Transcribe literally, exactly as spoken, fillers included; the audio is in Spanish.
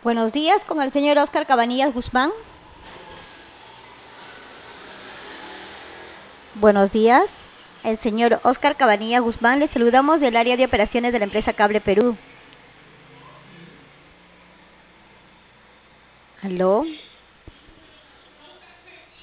Buenos días, con el señor Oscar Cabanillas Guzmán. Buenos días, el señor Oscar Cabanilla Guzmán. Le saludamos del área de operaciones de la empresa Cable Perú. ¿Aló?